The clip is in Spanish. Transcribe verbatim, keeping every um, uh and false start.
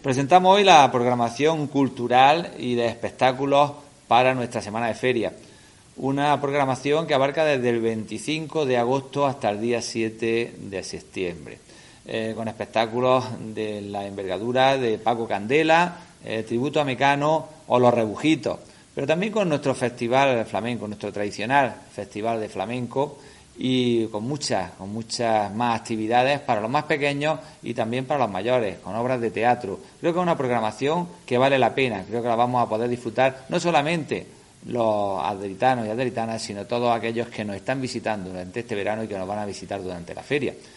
Presentamos hoy la programación cultural y de espectáculos para nuestra semana de feria. Una programación que abarca desde el veinticinco de agosto hasta el día siete de septiembre, eh, con espectáculos de la envergadura de Paco Candela, eh, Tributo a Mecano o Los Rebujitos, pero también con nuestro festival flamenco, nuestro tradicional festival de flamenco, y con muchas, con muchas más actividades para los más pequeños y también para los mayores, con obras de teatro. Creo que es una programación que vale la pena, creo que la vamos a poder disfrutar no solamente los adelitanos y adelitanas, sino todos aquellos que nos están visitando durante este verano y que nos van a visitar durante la feria.